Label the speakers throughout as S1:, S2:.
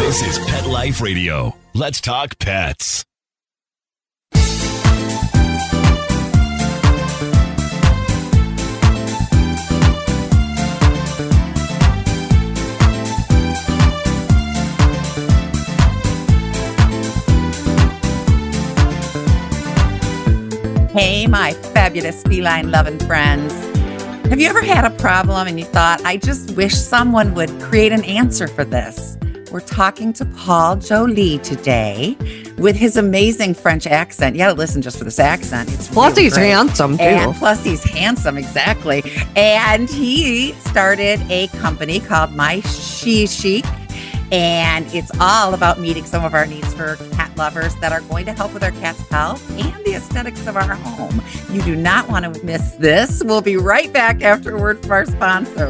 S1: This is Pet Life Radio. Let's talk pets.
S2: Hey, my fabulous feline-loving friends. Have you ever had a problem and you thought, I just wish someone would create an answer for this? We're talking to Paul Joly today with his amazing French accent. You got to listen just for this accent. It's
S3: plus
S2: really
S3: he's
S2: great.
S3: handsome, too.
S2: And plus he's handsome, exactly. And he started a company called My She Chic. And it's all about meeting some of our needs for cat lovers that are going to help with our cat's health and the aesthetics of our home. You do not want to miss this. We'll be right back after a word from our sponsor.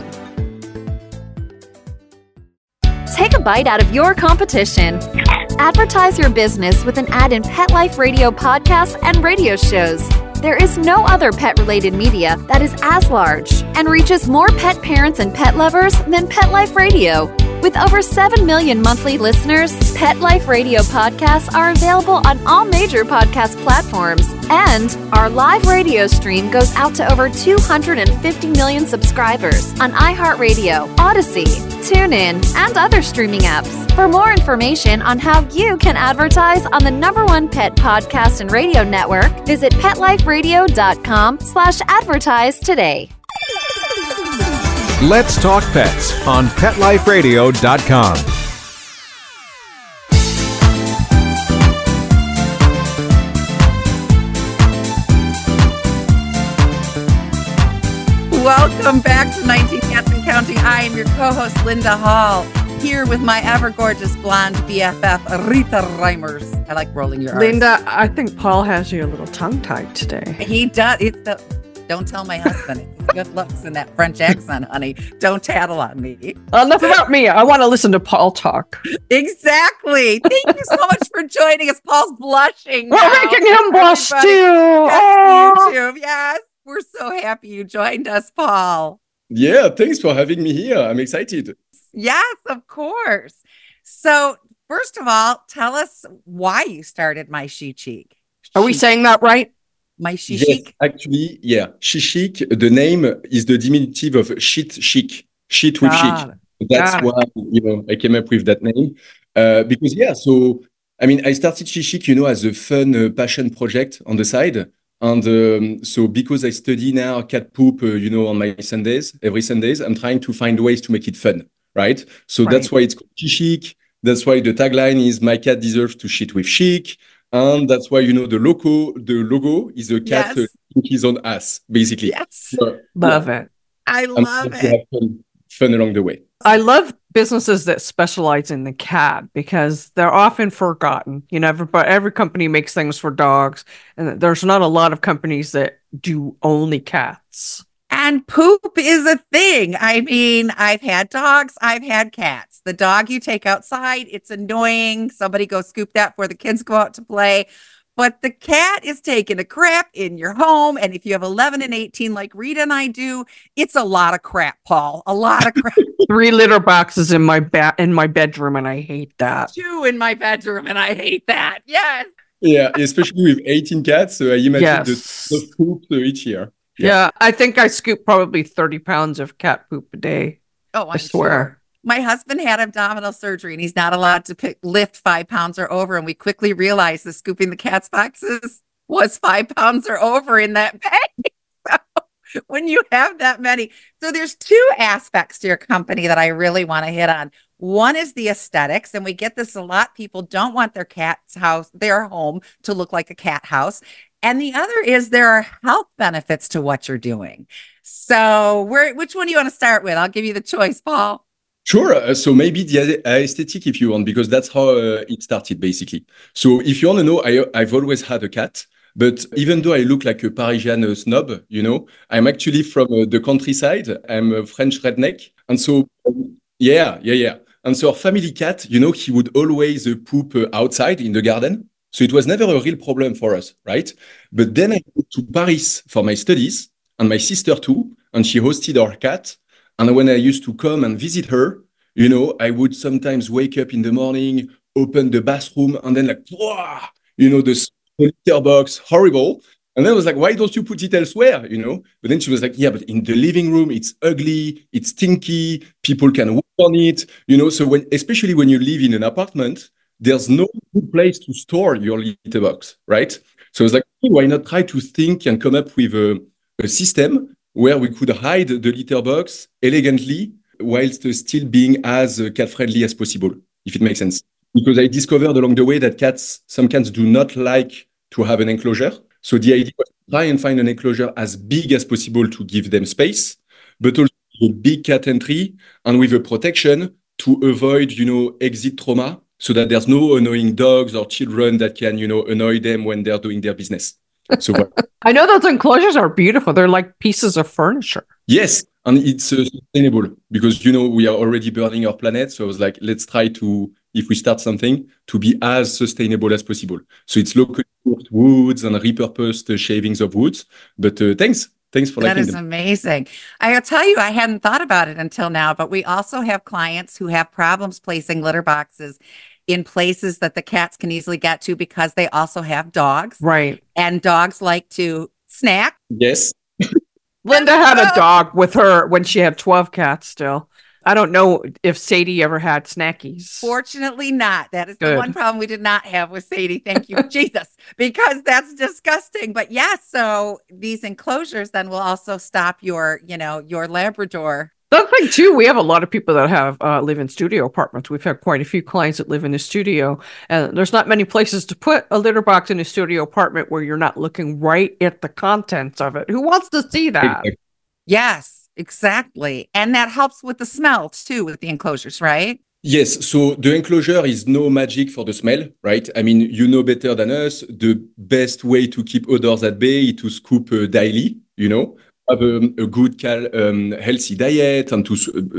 S4: Take a bite out of your competition. Advertise your business with an ad in Pet Life Radio podcasts and radio shows. There is no other pet-related media that is as large and reaches more pet parents and pet lovers than Pet Life Radio. With over 7 million monthly listeners, Pet Life Radio podcasts are available on all major podcast platforms. And our live radio stream goes out to over 250 million subscribers on iHeartRadio, Odyssey, TuneIn, and other streaming apps. For more information on how you can advertise on the #1 pet podcast and radio network, visit PetLifeRadio.com/advertise today.
S5: Let's Talk Pets on PetLifeRadio.com.
S2: Welcome back to 19 Cats and Counting. I am your co-host, Linda Hall, here with my ever-gorgeous blonde BFF, Rita Reimers. I like rolling your R's.
S3: Linda, I think Paul has you a little tongue-tied today.
S2: He does. Don't tell my husband. It's good looks in that French accent, honey. Don't tattle on me.
S3: Enough about me. I want to listen to Paul talk.
S2: Exactly. Thank you so much for joining us. Paul's blushing.
S3: We're making him blush, too.
S2: Yes, YouTube. Yes. We're so happy you joined us, Paul.
S6: Yeah, thanks for having me here. I'm excited.
S2: Yes, of course. So, first of all, tell us why you started My She Chic.
S3: Are we saying that right?
S2: My She
S6: Yes,
S2: Chic?
S6: actually, yeah. She Chic, the name is the diminutive of shit chic. Shit with chic. That's why, I came up with that name. Because, I started She Chic, as a fun passion project on the side. And so because I study now cat poop, on my Sundays, every Sundays, I'm trying to find ways to make it fun, right? So that's why it's called She Chic. That's why the tagline is "My cat deserves to shit with chic." And that's why, the logo is a cat with his own ass, basically.
S2: Yes.
S3: Love it.
S2: I love it.
S6: Have fun along the way.
S3: I love businesses that specialize in the cat because they're often forgotten. Every company makes things for dogs, and there's not a lot of companies that do only cats.
S2: And poop is a thing. I mean, I've had dogs, I've had cats. The dog you take outside, it's annoying. Somebody go scoop that before the kids go out to play. But the cat is taking a crap in your home. And if you have 11 and 18 like Rita and I do, it's a lot of crap, Paul. A lot of crap.
S3: 3 litter boxes in my bedroom, and I hate that.
S2: 2 in my bedroom, and I hate that. Yes.
S6: Yeah, especially with 18 cats. So I imagine the poop each year.
S3: Yeah, I think I scoop probably 30 pounds of cat poop a day.
S2: Oh,
S3: I swear.
S2: Sure. My husband had abdominal surgery, and he's not allowed to lift 5 pounds or over. And we quickly realized that scooping the cat's boxes was 5 pounds or over in that bag. So when you have that many. So there's 2 aspects to your company that I really want to hit on. One is the aesthetics, and we get this a lot. People don't want their cat's house, their home, to look like a cat house. And the other is there are health benefits to what you're doing. So which one do you want to start with? I'll give you the choice, Paul.
S6: Sure. So maybe the aesthetic, if you want, because that's how it started, basically. So if you want to know, I've always had a cat. But even though I look like a Parisian snob, I'm actually from the countryside. I'm a French redneck. And so, yeah. And so our family cat, he would always poop outside in the garden. So it was never a real problem for us, right? But then I went to Paris for my studies, and my sister too, and she hosted our cat. And when I used to come and visit her, I would sometimes wake up in the morning, open the bathroom, and then like, wow, the litter box, horrible. And then I was like, why don't you put it elsewhere? But then she was like, yeah, but in the living room, it's ugly, it's stinky, people can walk on it, So especially when you live in an apartment, there's no good place to store your litter box, right? So I was like, hey, why not try to think and come up with a system where we could hide the litter box elegantly whilst still being as cat-friendly as possible, if it makes sense. Because I discovered along the way that some cats do not like to have an enclosure. So the idea was to try and find an enclosure as big as possible to give them space, but also a big cat entry and with a protection to avoid, exit trauma, so that there's no annoying dogs or children that can, annoy them when they're doing their business. So
S3: I know those enclosures are beautiful. They're like pieces of furniture.
S6: Yes, and it's sustainable because, we are already burning our planet. So I was like, let's try to, if we start something, to be as sustainable as possible. So it's locally sourced woods and repurposed shavings of woods. But thanks for liking them.
S2: That is amazing. I'll tell you, I hadn't thought about it until now, but we also have clients who have problems placing litter boxes in places that the cats can easily get to because they also have dogs.
S3: Right.
S2: And dogs like to snack.
S6: Yes.
S3: Linda had a dog with her when she had 12 cats still. I don't know if Sadie ever had snackies.
S2: Fortunately not. That is
S3: Good.
S2: the one problem we did not have with Sadie. Thank you, Jesus, because that's disgusting. But yes, so these enclosures then will also stop your Labrador.
S3: The other thing too, we have a lot of people that have live in studio apartments. We've had quite a few clients that live in a studio, and there's not many places to put a litter box in a studio apartment where you're not looking right at the contents of it. Who wants to see that?
S2: Yes, exactly. And that helps with the smell too, with the enclosures, right?
S6: Yes. So the enclosure is no magic for the smell, right? I mean, you know better than us. The best way to keep odors at bay is to scoop daily, have a good, healthy diet and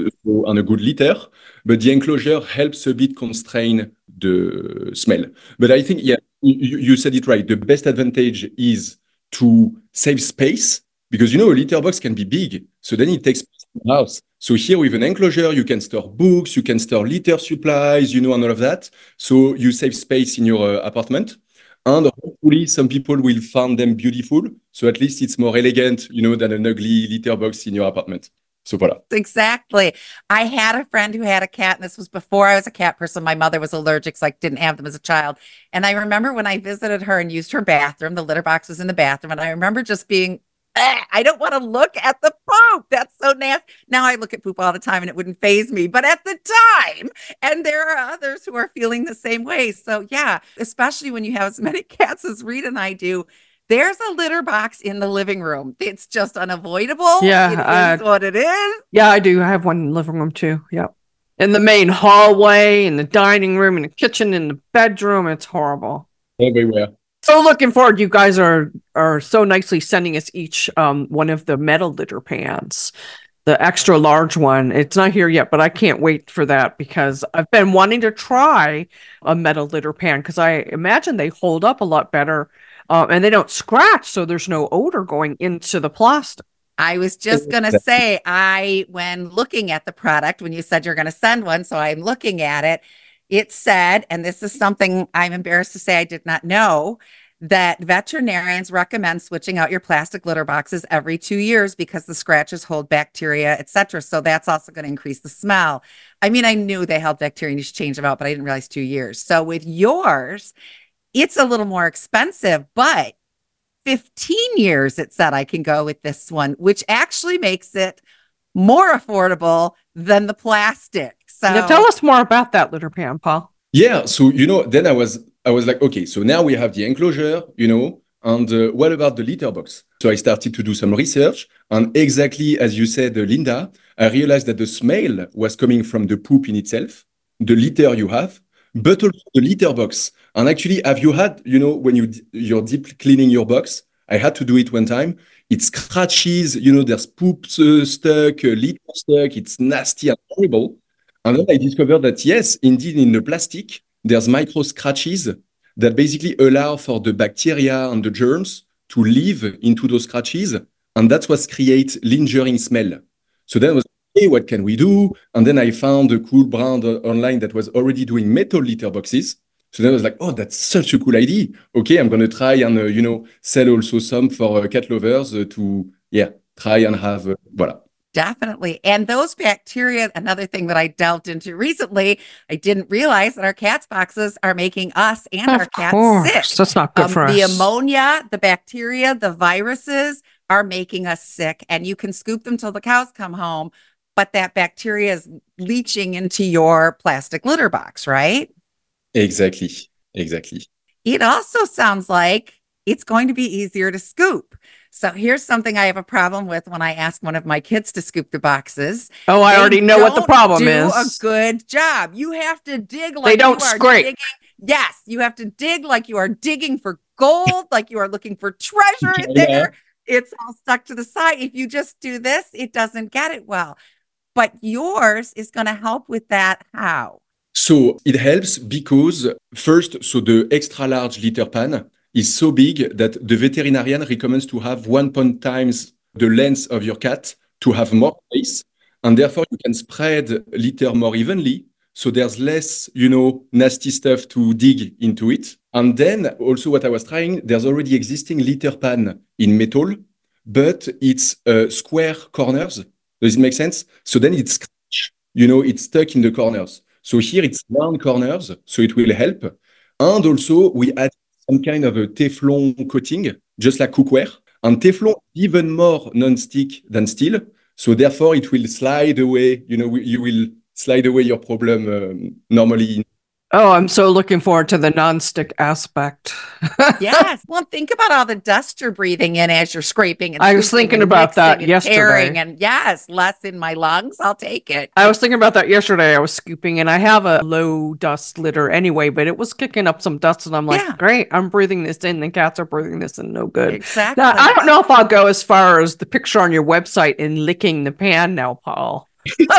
S6: a good litter. But the enclosure helps a bit constrain the smell. But I think, yeah, you said it right. The best advantage is to save space because, a litter box can be big. So then it takes space in the house. So here with an enclosure, you can store books, you can store litter supplies, and all of that. So you save space in your apartment. And hopefully some people will find them beautiful. So at least it's more elegant, than an ugly litter box in your apartment. So voilà.
S2: Exactly. I had a friend who had a cat, and this was before I was a cat person. My mother was allergic, so I didn't have them as a child. And I remember when I visited her and used her bathroom, the litter box was in the bathroom. And I remember just being, I don't want to look at the poop. That's so nasty. Now I look at poop all the time and it wouldn't faze me, but at the time, and there are others who are feeling the same way. So yeah, especially when you have as many cats as Rita and I do, there's a litter box in the living room. It's just unavoidable.
S3: Yeah.
S2: It is what it is.
S3: Yeah, I do. I have one in the living room too. Yep. In the main hallway, in the dining room, in the kitchen, in the bedroom. It's horrible.
S6: Everywhere.
S3: So looking forward, you guys are so nicely sending us each one of the metal litter pans, the extra large one. It's not here yet, but I can't wait for that because I've been wanting to try a metal litter pan because I imagine they hold up a lot better and they don't scratch, so there's no odor going into the plastic.
S2: I was just going to say, when looking at the product, when you said you're going to send one, so I'm looking at it, it said, and this is something I'm embarrassed to say I did not know, that veterinarians recommend switching out your plastic litter boxes every 2 years because the scratches hold bacteria, etc. So that's also going to increase the smell. I mean, I knew they held bacteria and you should change them out, but I didn't realize 2 years. So with yours, it's a little more expensive, but 15 years, it said I can go with this one, which actually makes it more affordable than the plastic. So
S3: yeah, tell us more about that litter pan, Paul.
S6: Yeah. So, then I was like, okay, so now we have the enclosure, and what about the litter box? So I started to do some research. And exactly as you said, Linda, I realized that the smell was coming from the poop in itself, the litter you have, but also the litter box. And actually, have you had, when you're deep cleaning your box, I had to do it one time. It scratches, there's poop stuck, litter stuck. It's nasty and horrible. And then I discovered that, yes, indeed, in the plastic, there's micro scratches that basically allow for the bacteria and the germs to live into those scratches. And that's what creates lingering smell. So then I was, hey, what can we do? And then I found a cool brand online that was already doing metal litter boxes. So then I was like, oh, that's such a cool idea. Okay, I'm going to try and, sell also some for cat lovers to try and have, voilà.
S2: Definitely. And those bacteria, another thing that I delved into recently, I didn't realize that our cats boxes are making us and our cats sick.
S3: That's not good for us.
S2: The ammonia, the bacteria, the viruses are making us sick. And you can scoop them till the cows come home, but that bacteria is leaching into your plastic litter box, right?
S6: Exactly.
S2: It also sounds like it's going to be easier to scoop. So here's something I have a problem with when I ask one of my kids to scoop the boxes.
S3: Oh, I already know what the problem is.
S2: A good job. You have to dig like
S3: they don't scrape.
S2: Digging. Yes, you have to dig like you are digging for gold, like you are looking for treasure in there. It's all stuck to the side. If you just do this, it doesn't get it well. But yours is going to help with that. How?
S6: So it helps because first, so the extra large litter pan is so big that the veterinarian recommends to have 1 times the length of your cat to have more space. And therefore, you can spread litter more evenly. So there's less, nasty stuff to dig into it. And then also what I was trying, there's already existing litter pan in metal, but it's square corners. Does it make sense? So then it's stuck in the corners. So here it's round corners, so it will help. And also we add some kind of a Teflon coating, just like cookware. And Teflon even more non-stick than steel. So therefore it will slide away, you will slide away your problem normally.
S3: Oh, I'm so looking forward to the non-stick aspect.
S2: Yes. Well, think about all the dust you're breathing in as you're scraping. And
S3: I was thinking about that yesterday.
S2: And yes, less in my lungs. I'll take it.
S3: I was thinking about that yesterday. I was scooping and I have a low dust litter anyway, but it was kicking up some dust and I'm like, great, I'm breathing this in. The cats are breathing this in. No good.
S2: Exactly.
S3: Now, I don't know if I'll go as far as the picture on your website in licking the pan now, Paul.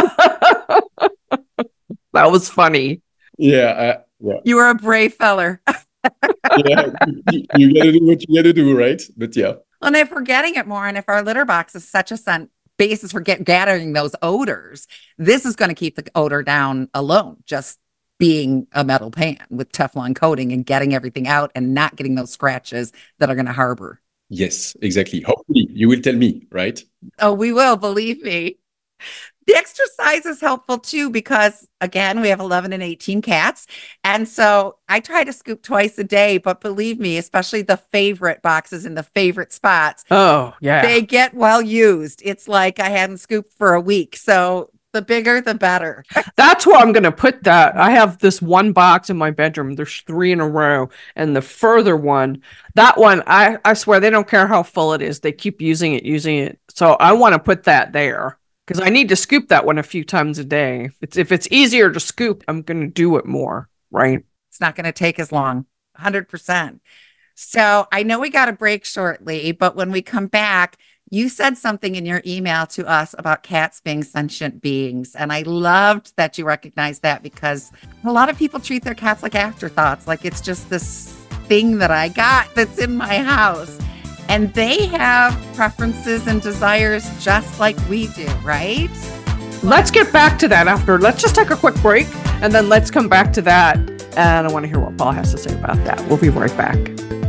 S3: That was funny.
S6: Yeah.
S2: You were a brave feller.
S6: Yeah, you gotta do what you gotta do, right? But yeah.
S2: And if we're getting it more, and if our litter box is such a basis for gathering those odors, this is going to keep the odor down alone, just being a metal pan with Teflon coating and getting everything out and not getting those scratches that are going to harbor.
S6: Yes, exactly. Hopefully, you will tell me, right?
S2: Oh, we will, believe me. The exercise is helpful too, because again, we have 11 and 18 cats. And so I try to scoop twice a day, but believe me, especially the favorite boxes in the favorite spots.
S3: Oh, yeah.
S2: They get well used. It's like I hadn't scooped for a week. So the bigger, the better.
S3: That's where I'm going to put that. I have this one box in my bedroom. There's 3 in a row. And the further one, that one, I swear they don't care how full it is. They keep using it. So I want to put that there. Because I need to scoop that one a few times a day. If it's easier to scoop, I'm going to do it more, right?
S2: It's not going to take as long, 100%. So I know we got a break shortly, but when we come back, you said something in your email to us about cats being sentient beings. And I loved that you recognized that, because a lot of people treat their cats like afterthoughts, like it's just this thing that I got that's in my house. And they have preferences and desires just like we do, right?
S3: Let's get back to that after. Let's just take a quick break and then let's come back to that. And I want to hear what Paul has to say about that. We'll be right back.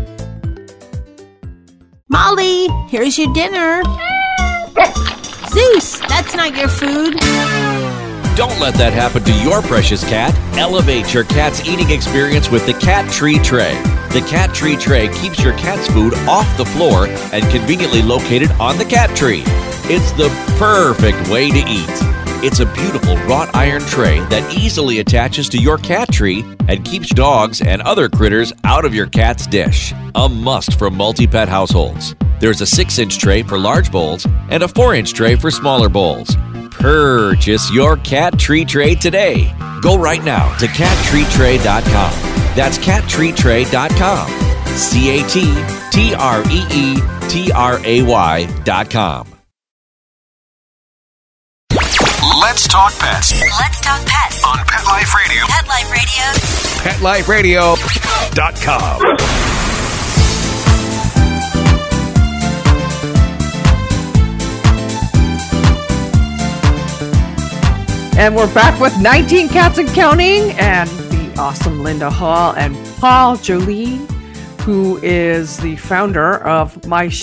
S7: Molly, here's your dinner. Zeus, that's not your food.
S1: Don't let that happen to your precious cat. Elevate your cat's eating experience with the Cat Tree Tray. The Cat Tree Tray keeps your cat's food off the floor and conveniently located on the cat tree. It's the perfect way to eat. It's a beautiful wrought iron tray that easily attaches to your cat tree and keeps dogs and other critters out of your cat's dish. A must for multi-pet households. There's a 6-inch tray for large bowls and a 4-inch tray for smaller bowls. Purchase your Cat Tree Tray today. Go right now to cattreetray.com. That's cattreetray.com. CATTREETRAY.com.
S8: Let's talk pets.
S9: Let's talk pets
S8: On Pet Life Radio.
S9: Pet Life Radio.
S8: PetLifeRadio.com.
S3: And we're back with 19 Cats and Counting and the awesome Linda Hall and Paul Jolie, who is the founder of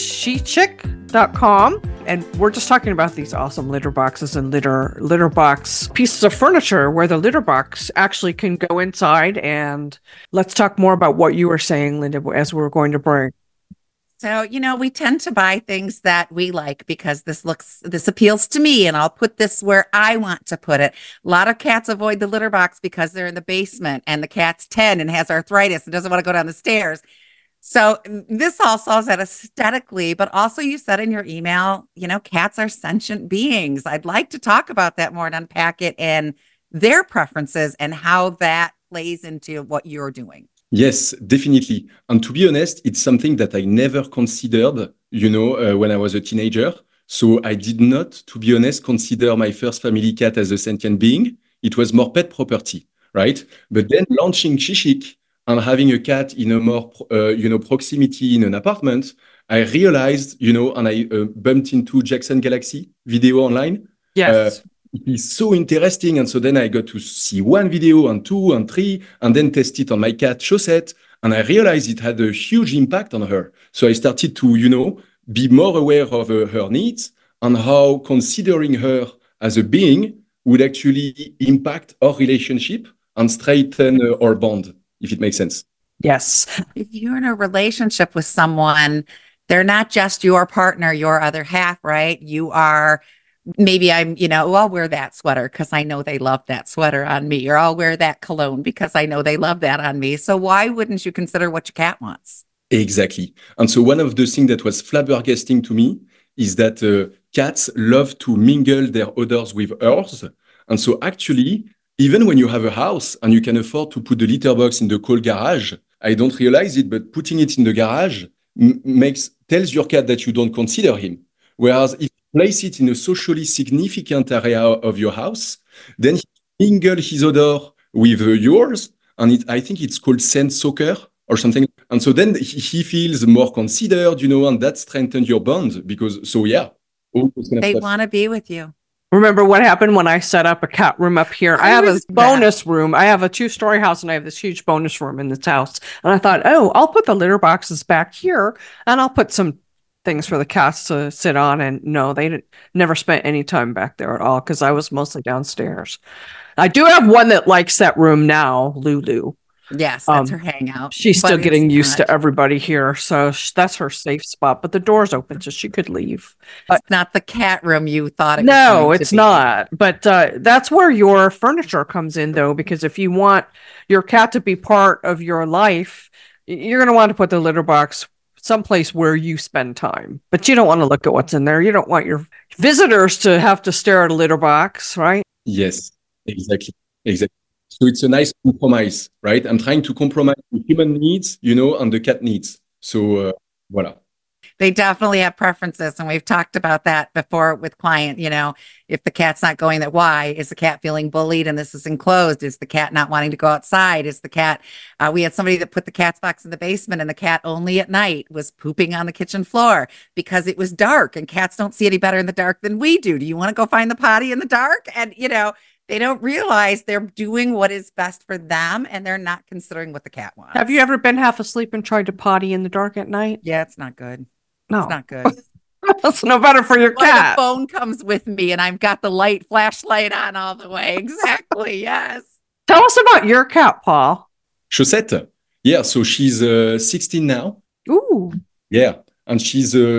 S3: MySheChick.com. And we're just talking about these awesome litter boxes and litter box pieces of furniture where the litter box actually can go inside. And let's talk more about what you were saying, Linda, as we're going to break.
S2: So, we tend to buy things that we like because this appeals to me and I'll put this where I want to put it. A lot of cats avoid the litter box because they're in the basement and the cat's 10 and has arthritis and doesn't want to go down the stairs. So this all solves that aesthetically, but also you said in your email, cats are sentient beings. I'd like to talk about that more and unpack it and their preferences and how that plays into what you're doing.
S6: Yes, definitely. And to be honest, it's something that I never considered, when I was a teenager. So I did not, to be honest, consider my first family cat as a sentient being. It was more pet property, right? But then launching Shishik and having a cat in a more, proximity in an apartment, I realized, and I bumped into Jackson Galaxy video online.
S3: Yes.
S6: It is so interesting. And so then I got to see one video and two and three, and then test it on my cat Chaussette. And I realized it had a huge impact on her. So I started to, be more aware of her needs and how considering her as a being would actually impact our relationship and strengthen our bond, if it makes sense.
S3: Yes.
S2: If you're in a relationship with someone, they're not just your partner, your other half, right? You are... Maybe I'll wear that sweater because I know they love that sweater on me, or I'll wear that cologne because I know they love that on me. So why wouldn't you consider what your cat wants?
S6: Exactly. And so one of the things that was flabbergasting to me is that cats love to mingle their odors with ours. And so actually, even when you have a house and you can afford to put the litter box in the cold garage, I don't realize it, but putting it in the garage tells your cat that you don't consider him. Whereas if place it in a socially significant area of your house, then he mingle his odor with yours, and I think it's called scent soccer or something. And so then he feels more considered, and that strengthens your bond because, they
S2: want to be with you.
S3: Remember what happened when I set up a cat room up here? I have a bonus room. I have a 2-story house and I have this huge bonus room in this house. And I thought, I'll put the litter boxes back here and I'll put some things for the cats to sit on. And no, they never spent any time back there at all because I was mostly downstairs. I do have one that likes that room now, Lulu.
S2: Yes, that's her hangout.
S3: She's still getting used to everybody here, so that's her safe spot. But the door's open, so she could leave.
S2: It's not the cat room you thought it was.
S3: No, it's not. But that's where your furniture comes in, though, because if you want your cat to be part of your life, you're going to want to put the litter box someplace where you spend time. But you don't want to look at what's in there. You don't want your visitors to have to stare at a litter box, right?
S6: Yes, exactly. So it's a nice compromise, right? I'm trying to compromise the human needs, and the cat needs. So, voila.
S2: They definitely have preferences. And we've talked about that before with client, if the cat's not going that why, is the cat feeling bullied and this is enclosed? Is the cat not wanting to go outside? Is the cat, we had somebody that put the cat's box in the basement and the cat only at night was pooping on the kitchen floor because it was dark and cats don't see any better in the dark than we do. Do you want to go find the potty in the dark? And, they don't realize they're doing what is best for them and they're not considering what the cat wants.
S3: Have you ever been half asleep and tried to potty in the dark at night?
S2: Yeah, it's not good.
S3: No.
S2: It's not good.
S3: That's no better for your cat.
S2: The phone comes with me and I've got the flashlight on all the way. Exactly. Yes.
S3: Tell us about your cat, Paul.
S6: Chaussette. Yeah. So she's 16 now.
S3: Ooh.
S6: Yeah. And she's, how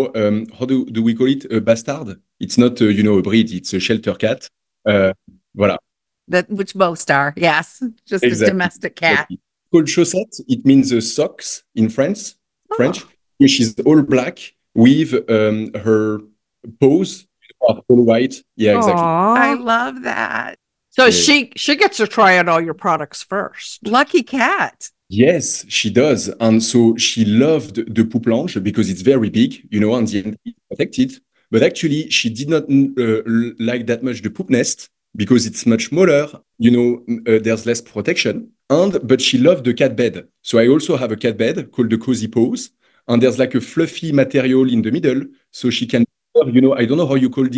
S6: do we call it? A bastard. It's not, a breed. It's a shelter cat. Voilà.
S2: Which most are, yes. Just exactly. A domestic cat.
S6: Exactly. Called Chaussette. It means socks in French. She's all black with her paws are all white. Yeah, exactly.
S3: Aww.
S2: I love that.
S3: So she gets to try out all your products first.
S2: Lucky cat.
S6: Yes, she does. And so she loved the poop lounge because it's very big, and the end is protected. But actually, she did not like that much the poop nest because it's much smaller, there's less protection. But she loved the cat bed. So I also have a cat bed called the Cozy Paws. And there's like a fluffy material in the middle. So she can, I don't know how you call this,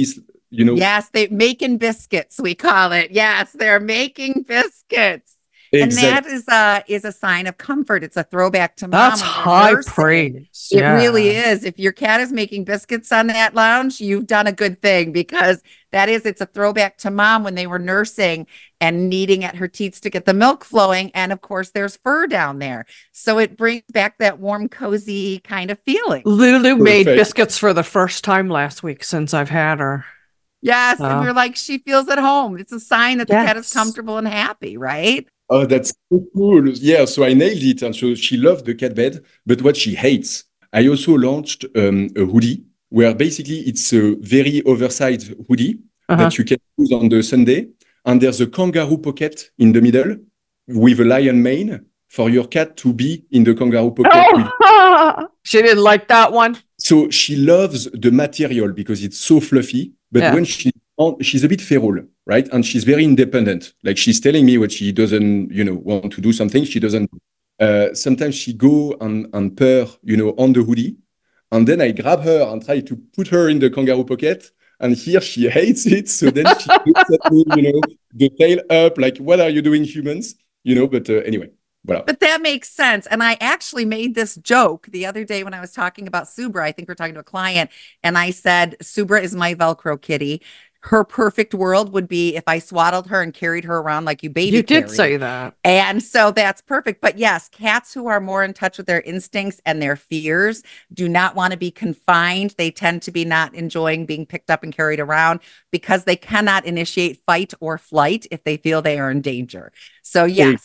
S2: Yes, they're making biscuits, we call it. Yes, they're making biscuits.
S6: Exactly.
S2: And that is a sign of comfort. It's a throwback to mom.
S3: That's
S2: when they're
S3: high
S2: nursing.
S3: praise.
S2: It really is. If your cat is making biscuits on that lounge, you've done a good thing, because it's a throwback to mom when they were nursing and kneading at her teats to get the milk flowing. And of course, there's fur down there. So it brings back that warm, cozy kind of feeling.
S3: Lulu made biscuits for the first time last week since I've had her.
S2: Yes. And we're like, she feels at home. It's a sign that the cat is comfortable and happy, right?
S6: Oh, that's so cool. Yeah, so I nailed it. And so she loved the cat bed, but what she hates, I also launched a hoodie where basically it's a very oversized hoodie that you can use on the Sunday. And there's a kangaroo pocket in the middle with a lion mane for your cat to be in the kangaroo pocket.
S3: She didn't like that one.
S6: So she loves the material because it's so fluffy. But when she's a bit feral, right? And she's very independent. Like she's telling me when she doesn't, want to do something, she doesn't. Sometimes she go and purr, on the hoodie. And then I grab her and try to put her in the kangaroo pocket. And here she hates it. So then she looks at me, the tail up, like, what are you doing, humans? But anyway. Voilà.
S2: But that makes sense. And I actually made this joke the other day when I was talking about Subra. I think we're talking to a client. And I said, Subra is my Velcro kitty. Her perfect world would be if I swaddled her and carried her around like you baby.
S3: You did say that.
S2: And so that's perfect. But yes, cats who are more in touch with their instincts and their fears do not want to be confined. They tend to be not enjoying being picked up and carried around because they cannot initiate fight or flight if they feel they are in danger. So yes,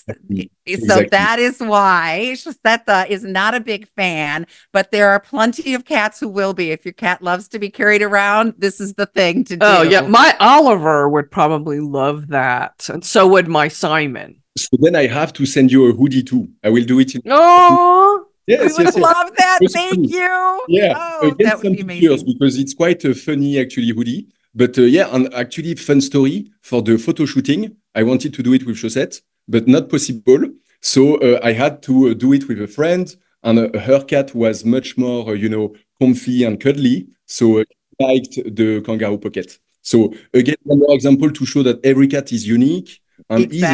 S2: so that is why Shusetta is not a big fan, but there are plenty of cats who will be. If your cat loves to be carried around, this is the thing to do.
S3: Oh yeah, my Oliver would probably love that, and so would my Simon.
S6: So then I have to send you a hoodie too. I will do it in.
S2: Oh, yes, we would love that. Thank you.
S6: Yeah,
S2: that would be amazing
S6: because it's quite a funny actually hoodie. But and actually fun story for the photo shooting. I wanted to do it with Chaussette, but not possible. So I had to do it with a friend, and her cat was much more, comfy and cuddly. So I liked the kangaroo pocket. So again, one more example to show that every cat is unique and is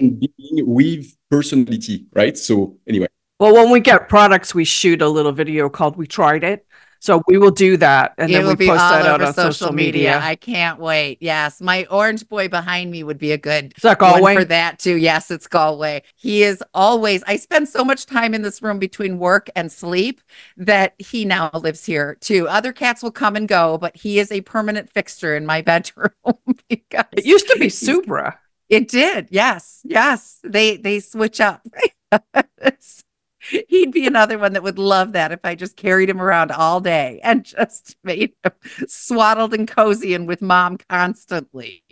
S6: with personality, right? So anyway.
S3: Well, when we get products, we shoot a little video called "We Tried It." So we will do that, and then we post that out on social media.
S2: I can't wait. Yes, my orange boy behind me would be a good
S3: one
S2: for that too. Yes, it's Galway. He is always. I spend so much time in this room between work and sleep that he now lives here too. Other cats will come and go, but he is a permanent fixture in my bedroom. Because
S3: it used to be Subra.
S2: It did. Yes. They switch up. He'd be another one that would love that if I just carried him around all day and just made him swaddled and cozy and with mom constantly.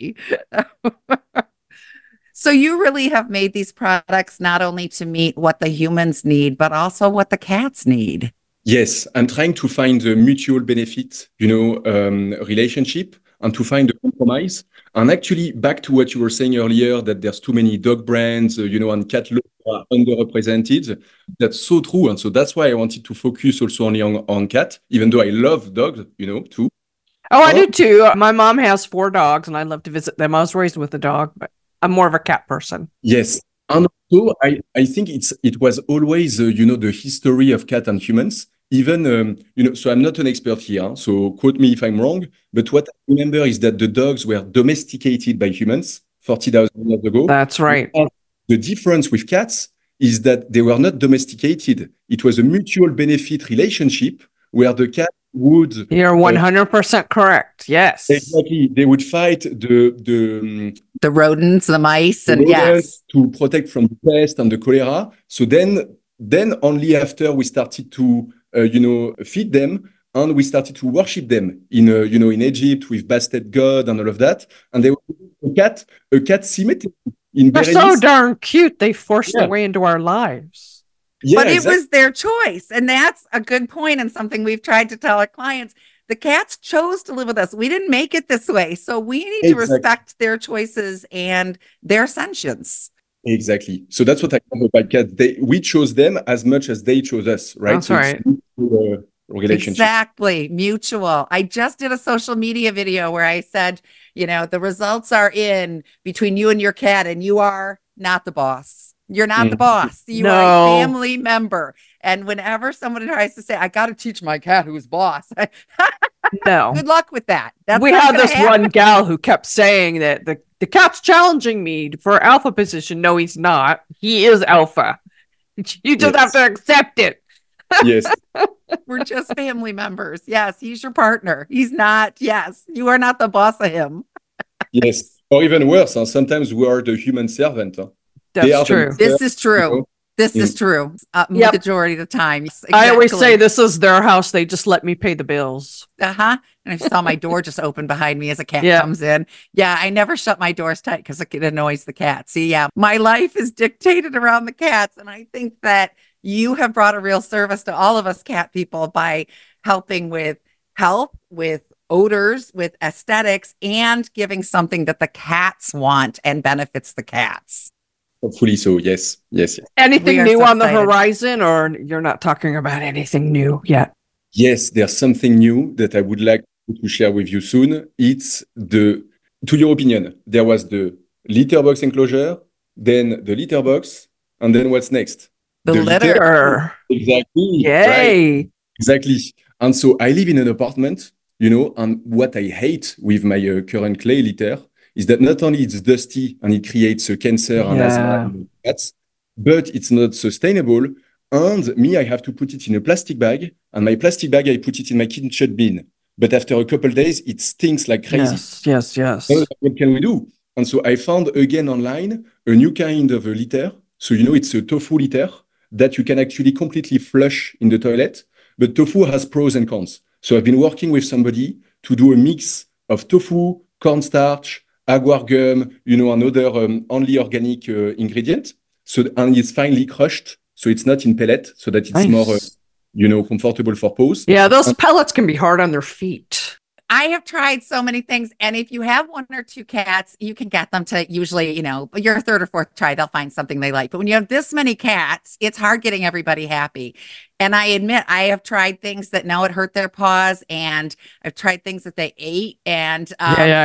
S2: So you really have made these products not only to meet what the humans need, but also what the cats need.
S6: Yes, I'm trying to find a mutual benefit, relationship and to find a compromise. And actually, back to what you were saying earlier, that there's too many dog brands, and cat looks are underrepresented. That's so true. And so that's why I wanted to focus also only on cat, even though I love dogs, too.
S3: Oh, I do too. My mom has 4 dogs and I love to visit them. I was raised with a dog, but I'm more of a cat person.
S6: Yes. And also, I think it was always, the history of cat and humans. Even, so I'm not an expert here, so quote me if I'm wrong, but what I remember is that the dogs were domesticated by humans 40,000 years ago.
S3: That's right.
S6: And the difference with cats is that they were not domesticated. It was a mutual benefit relationship where the cat would...
S3: You're 100% correct, yes.
S6: Exactly. They would fight the
S2: rodents, the mice, and yes.
S6: To protect from the pest and the cholera. So then only after we started to... feed them, and we started to worship them in Egypt with Bastet God and all of that. And they were a cat cemetery in
S3: Berenice. They're so darn cute. They forced their way into our lives.
S2: Yeah, but it was their choice. And that's a good point and something we've tried to tell our clients. The cats chose to live with us. We didn't make it this way. So we need to respect their choices and their sentience.
S6: Exactly. So that's what I love about cats. We chose them as much as they chose us, right?
S3: That's right.
S6: relationship.
S2: Exactly. Mutual. I just did a social media video where I said, the results are in between you and your cat, and you are not the boss. You're not the boss. You are a family member. And whenever someone tries to say, I got to teach my cat who's boss.
S3: No.
S2: Good luck with that.
S3: We had this one gal who kept saying that the cat's challenging me for alpha position. No, he's not. He is alpha. You just have to accept it.
S6: Yes.
S2: We're just family members. Yes, he's your partner. He's not. Yes, you are not the boss of him.
S6: Yes. Or even worse, sometimes we are the human servant.
S3: That's true.
S2: This is true. This is true. Majority of the time. Exactly.
S3: I always say this is their house. They just let me pay the bills.
S2: And I saw my door just open behind me as a cat comes in. Yeah, I never shut my doors tight because it annoys the cat. See, my life is dictated around the cats. And I think that you have brought a real service to all of us cat people by helping with health, with odors, with aesthetics, and giving something that the cats want and benefits the cats.
S6: Hopefully so. Yes.
S3: Anything new on the horizon, or you're not talking about anything new yet?
S6: Yes, there's something new that I would like to share with you soon. It's to your opinion, there was the litter box enclosure, then the litter box, and then what's next?
S2: The litter.
S6: Exactly.
S3: Yay.
S6: Right. Exactly. And so I live in an apartment, and what I hate with my current clay litter is that not only it's dusty and it creates a cancer and asthma in cats, but it's not sustainable. And me, I have to put it in a plastic bag, and my plastic bag, I put it in my kitchen bin. But after a couple of days, it stinks like crazy.
S3: Yes.
S6: So what can we do? And so I found again online a new kind of a litter. So, it's a tofu litter that you can actually completely flush in the toilet. But tofu has pros and cons. So I've been working with somebody to do a mix of tofu, cornstarch, agar gum, and other only organic ingredient. And it's finely crushed. So it's not in pellet, so that it's more, comfortable for paws.
S3: Yeah, those pellets can be hard on their feet.
S2: I have tried so many things. And if you have one or two cats, you can get them to usually, your third or fourth try, they'll find something they like. But when you have this many cats, it's hard getting everybody happy. And I admit, I have tried things that now it hurt their paws, and I've tried things that they ate. And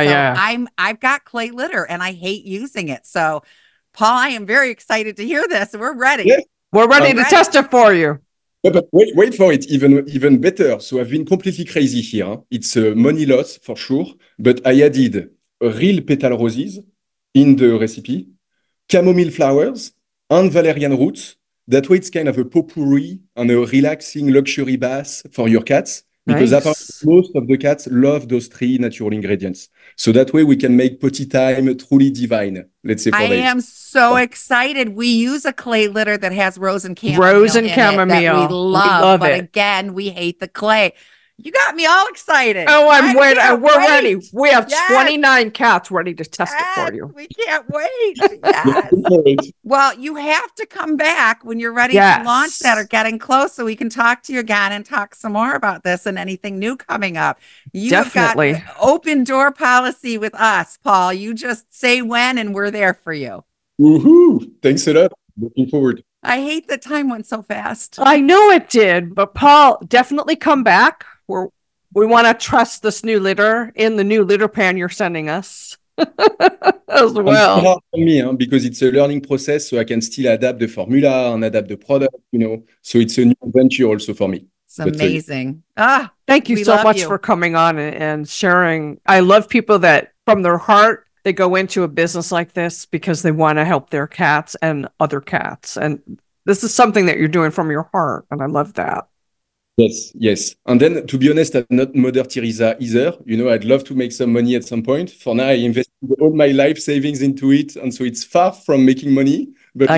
S2: I've got clay litter and I hate using it. So, Paul, I am very excited to hear this. We're ready.
S6: Yeah.
S3: We're ready to test it for you.
S6: Yeah, but wait for it, even better. So I've been completely crazy here. It's a money loss for sure, but I added real petal roses in the recipe, chamomile flowers, and valerian roots. That way it's kind of a potpourri and a relaxing luxury bath for your cats, because most of the cats love those 3 natural ingredients. So that way we can make potty time truly divine, let's say. I
S2: am so excited. We use a clay litter that has rose and chamomile. That we love but it. Again, we hate the clay. You got me all excited.
S3: Oh, we're ready. We have 29 cats ready to test it for you.
S2: We can't wait. Yes. Well, you have to come back when you're ready to launch that or getting close, so we can talk to you again and talk some more about this and anything new coming up. You
S3: Definitely.
S2: have got open door policy with us, Paul. You just say when and we're there for you.
S6: Woohoo! Thanks a lot. Looking forward.
S2: I hate that time went so fast.
S3: I know it did, but Paul, definitely come back. We want to trust this new litter in the new litter pan you're sending us as well.
S6: It's hard for me because it's a learning process, so I can still adapt the formula and adapt the product, So it's a new venture also for me.
S2: It's amazing.
S3: Thank you so much for coming on and sharing. I love people that from their heart, they go into a business like this because they want to help their cats and other cats. And this is something that you're doing from your heart. And I love that.
S6: Yes. And then, to be honest, I'm not Mother Teresa either. I'd love to make some money at some point. For now, I invested all my life savings into it. And so it's far from making money. But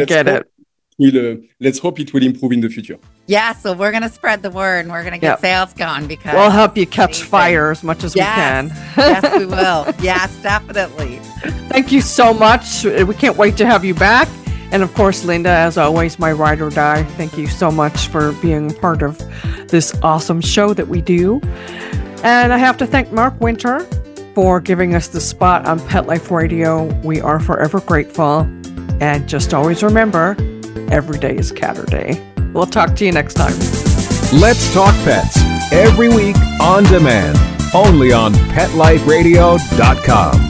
S6: let's hope it will improve in the future.
S2: Yeah, so we're going to spread the word and we're going to get sales going, because
S3: we'll help you catch fire as much as we can.
S2: Yes, we will. Yes, definitely.
S3: Thank you so much. We can't wait to have you back. And of course, Linda, as always, my ride or die, thank you so much for being part of this awesome show that we do. And I have to thank Mark Winter for giving us the spot on Pet Life Radio. We are forever grateful. And just always remember, every day is Catter Day. We'll talk to you next time.
S5: Let's Talk Pets. every week on demand, only on PetLifeRadio.com.